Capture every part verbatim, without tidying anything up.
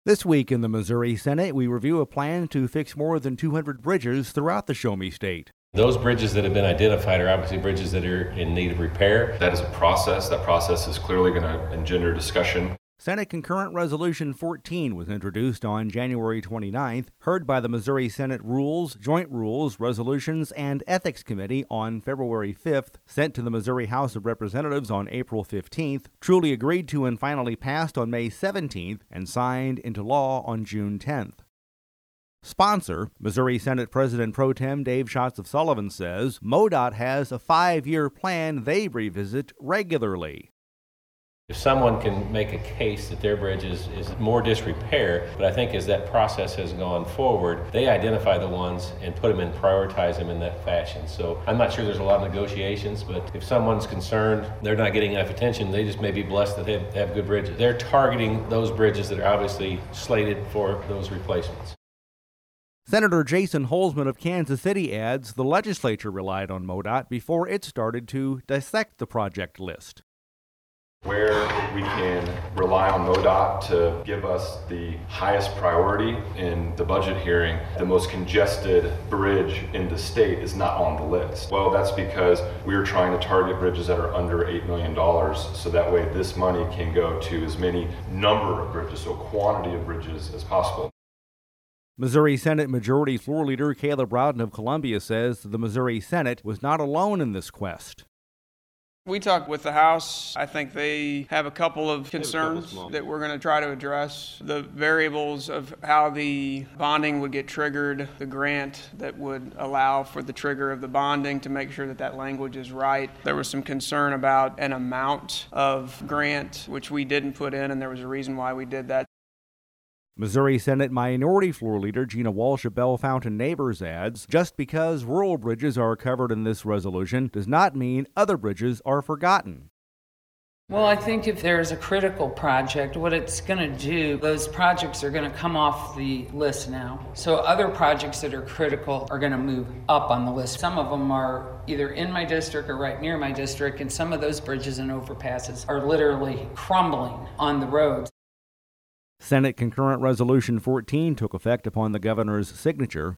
This week in the Missouri Senate, we review a plan to fix more than two hundred bridges throughout the Show Me State. Those bridges that have been identified are obviously bridges that are in need of repair. That is a process. That process is clearly going to engender discussion. Senate Concurrent Resolution fourteen was introduced on January twenty-ninth, heard by the Missouri Senate Rules, Joint Rules, Resolutions, and Ethics Committee on February fifth, sent to the Missouri House of Representatives on April fifteenth, truly agreed to and finally passed on May seventeenth, and signed into law on June tenth. Sponsor, Missouri Senate President Pro Tem Dave Schatz of Sullivan says MoDOT has a five-year plan they revisit regularly. If someone can make a case that their bridge is, is more disrepair, but I think as that process has gone forward, they identify the ones and put them and prioritize them in that fashion. So I'm not sure there's a lot of negotiations, but if someone's concerned they're not getting enough attention, they just may be blessed that they have, have good bridges. They're targeting those bridges that are obviously slated for those replacements. Senator Jason Holzman of Kansas City adds the legislature relied on MoDOT before it started to dissect the project list. Where we can rely on MoDOT to give us the highest priority in the budget hearing, the most congested bridge in the state is not on the list. Well, that's because we're trying to target bridges that are under eight million dollars, so that way this money can go to as many number of bridges, so quantity of bridges as possible. Missouri Senate Majority Floor Leader Caleb Rowden of Columbia says the Missouri Senate was not alone in this quest. We talked with the House. I think they have a couple of concerns couple that we're going to try to address. The variables of how the bonding would get triggered, the grant that would allow for the trigger of the bonding to make sure that that language is right. There was some concern about an amount of grant, which we didn't put in, and there was a reason why we did that. Missouri Senate Minority Floor Leader Gina Walsh of Bellefontaine Neighbors adds, just because rural bridges are covered in this resolution does not mean other bridges are forgotten. Well, I think if there's a critical project, what it's going to do, those projects are going to come off the list now. So other projects that are critical are going to move up on the list. Some of them are either in my district or right near my district, and some of those bridges and overpasses are literally crumbling on the roads. Senate Concurrent Resolution fourteen took effect upon the governor's signature.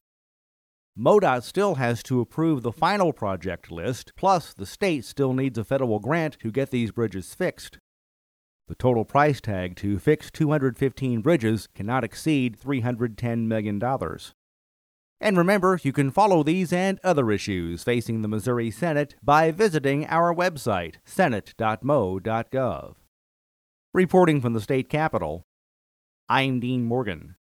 MoDOT still has to approve the final project list, plus the state still needs a federal grant to get these bridges fixed. The total price tag to fix two hundred fifteen bridges cannot exceed three hundred ten million dollars. And remember, you can follow these and other issues facing the Missouri Senate by visiting our website, senate dot mo dot gov. Reporting from the state capitol, I'm Dean Morgan.